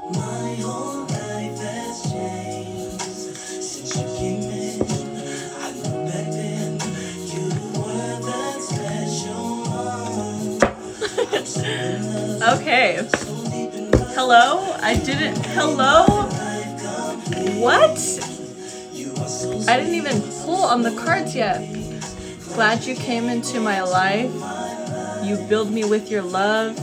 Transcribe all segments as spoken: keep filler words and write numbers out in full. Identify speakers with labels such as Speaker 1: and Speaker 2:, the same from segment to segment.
Speaker 1: My whole life has changed since you came in. I know back then you were that special one. I'm so in love.
Speaker 2: Okay.
Speaker 1: So deep in love.
Speaker 2: Hello? I didn't. Hello? What?
Speaker 1: You are so
Speaker 2: I didn't even pull on the cards yet. Glad you came into my life. You build me with your love.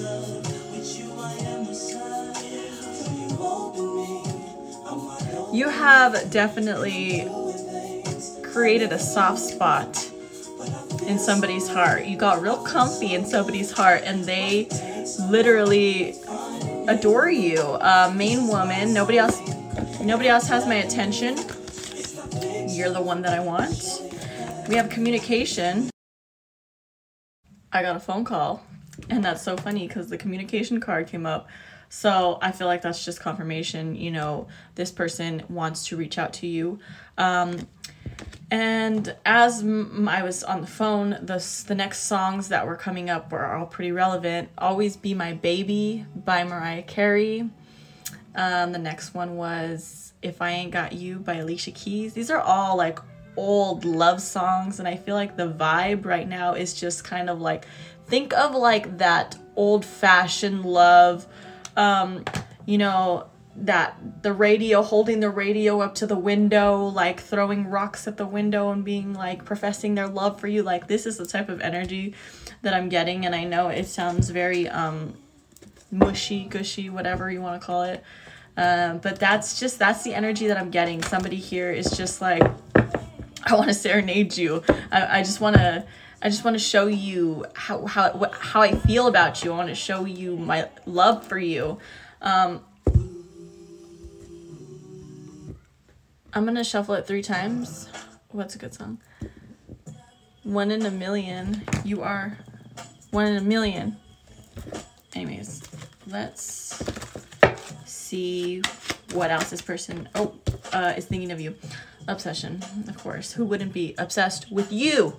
Speaker 2: You have definitely created a soft spot in somebody's heart. You got real comfy in somebody's heart, and they literally adore you. Uh, main woman. Nobody else. Nobody else has my attention. You're the one that I want. We have communication. I got a phone call, and that's so funny because the communication card came up. So I feel like that's just confirmation, you know, this person wants to reach out to you. Um, and as m- I was on the phone, the, the next songs that were coming up were all pretty relevant. Always Be My Baby by Mariah Carey. Um, the next one was If I Ain't Got You by Alicia Keys. These are all like old love songs, and I feel like the vibe right now is just kind of like, think of like that old-fashioned love, um, you know, that the radio, holding the radio up to the window, like throwing rocks at the window and being like professing their love for you. Like, this is the type of energy that I'm getting, and I know it sounds very um mushy, gushy, whatever you want to call it. Um, but that's just, that's the energy that I'm getting. Somebody here is just like, I want to serenade you. I, I just want to, I just want to show you how, how, what, how I feel about you. I want to show you my love for you. Um, I'm going to shuffle it three times. What's a good song? One in a million. You are one in a million. Anyways, let's see what else this person oh uh is thinking of you. Obsession, of course. Who wouldn't be obsessed with you?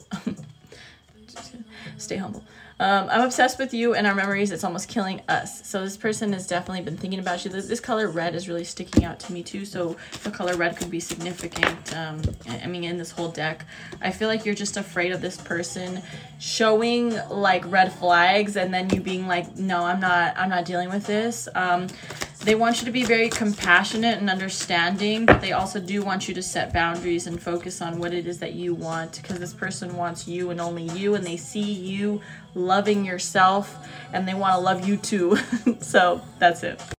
Speaker 2: Stay humble. Um, I'm obsessed with you and our memories. It's almost killing us. So this person has definitely been thinking about you. This, this color red is really sticking out to me too. So the color red could be significant. Um, I mean, in this whole deck, I feel like you're just afraid of this person showing like red flags and then you being like, no, I'm not, I'm not dealing with this. Um, They want you to be very compassionate and understanding, but they also do want you to set boundaries and focus on what it is that you want, because this person wants you and only you, and they see you loving yourself and they want to love you too. So that's it.